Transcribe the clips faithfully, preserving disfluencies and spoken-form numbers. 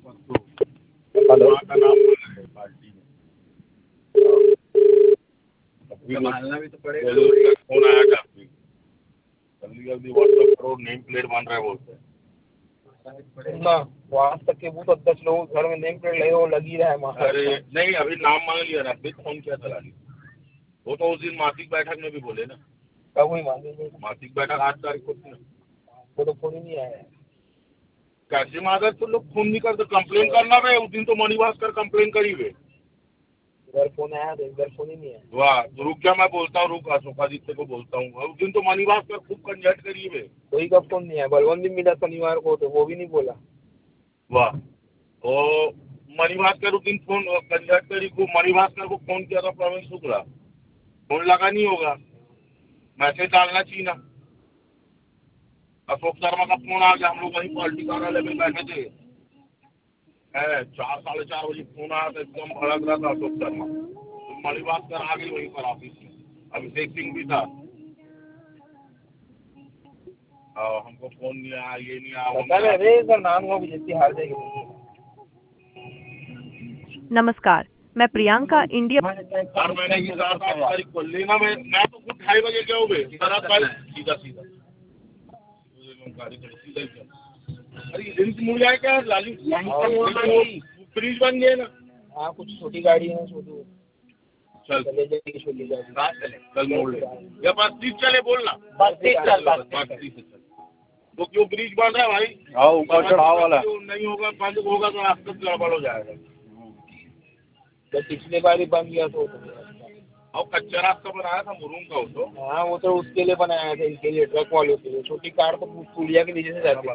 Hello का नाम बोल रहे हैं पार्टी में, संभालना भी तो पड़ेगा। फोन आया था आपकी, जल्दी जल्दी व्हाट्सएप करो, नेम प्लेट बन रहा है बोलते हैं। ना वो आज तक के वो तो दस लोग घर में नेम प्लेट लगे वो लगी रहा है वहाँ। अरे नहीं, अभी नाम मांग लिया ना, फिर फोन किया था लाली। वो तो उस दिन मासिक बैठक में भी बोले ना, कब हुई मालूम? मासिक बैठक आठ तारीख को थी ना। वो तो फोन ही नहीं आया है। कैसे मागर तो लोग फोन नहीं करते, कंप्लेन करना बे, उस दिन तो मनी भास्कर कंप्लेन करी बे। इधर फोन आया तो इधर फोन ही नहीं है। वाह, तो रुक जा, मैं बोलता हूँ, रुक अशोकादित्य को बोलता हूँ। उस दिन तो मनी भास्कर खूब कंजट करी बे। कोई का फोन नहीं है, बलवंत भी मिला शनिवार को तो वो भी नहीं बोला। वाह, तो मनी भास्कर उस दिन फोन कंजट करी खूब। मनी भास्कर को फोन किया था प्रवीण शुक्ला, फोन लगा नहीं होगा, मैसेज डालना चाहिए ना। अशोक शर्मा का फोन आ गया, हम लोग वहीं पार्टी कार्यालय में बैठे थे, है चार साढ़े चार बजे फोन आया था, एकदम भड़क रहा था अशोक शर्मा। तो मणि भास्कर आ गई वहीं पर ऑफिस में, अभिषेक सिंह भी था। और हमको फोन नहीं आया, ये नहीं आया। अरे इधर नाम को भी जितनी हार जाएगी। नमस्कार, मैं प्रियंका इंडिया हर महीने की सात आठ तारीख को लेना। मैं मैं तो खुद ढाई बजे गया हूँ सारा तारीख, सीधा सीधा सीधा ही। अरे लिंक मिल जाए क्या लाली? फ्रीज बन गए ना। हाँ कुछ छोटी गाड़ी है छोटी, चल चले जाएगी छोटी गाड़ी। कल मोड़ ले या बत्तीस चले बोलना, बत्तीस चल बत्तीस से चल। तो क्यों ब्रिज बन रहा है भाई? हाँ ऊपर चढ़ाव वाला नहीं होगा, बंद होगा तो रास्ता गड़बड़ हो जाएगा। जब पिछले बार ही बन गया तो और कच्चा रास्ता बनाया था मुरुम का, वो तो हाँ वो तो उसके लिए बनाया था, इनके लिए ट्रक वालों के लिए। छोटी कार तो पुलिया के नीचे से जाती है।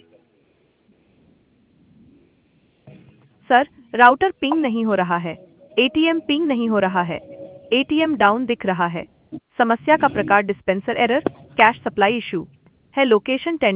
सर, राउटर पिंग नहीं हो रहा है, एटीएम पिंग नहीं हो रहा है, एटीएम डाउन दिख रहा है। समस्या का प्रकार dispenser error, cash supply issue है, लोकेशन टेंडर